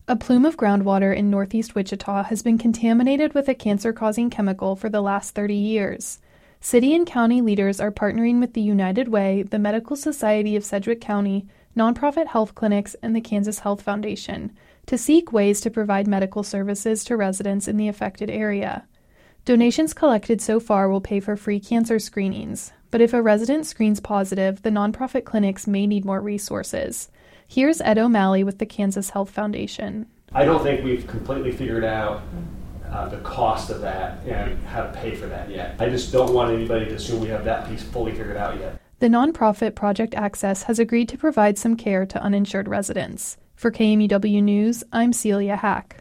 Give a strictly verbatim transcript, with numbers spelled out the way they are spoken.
A plume of groundwater in northeast Wichita has been contaminated with a cancer-causing chemical for the last thirty years. City and county leaders are partnering with the United Way, the Medical Society of Sedgwick County, nonprofit health clinics, and the Kansas Health Foundation to seek ways to provide medical services to residents in the affected area. Donations collected so far will pay for free cancer screenings, but if a resident screens positive, the nonprofit clinics may need more resources. Here's Ed O'Malley with the Kansas Health Foundation. I don't think we've completely figured out uh, the cost of that and how to pay for that yet. I just don't want anybody to assume we have that piece fully figured out yet. The nonprofit Project Access has agreed to provide some care to uninsured residents. For K M U W News, I'm Celia Hack.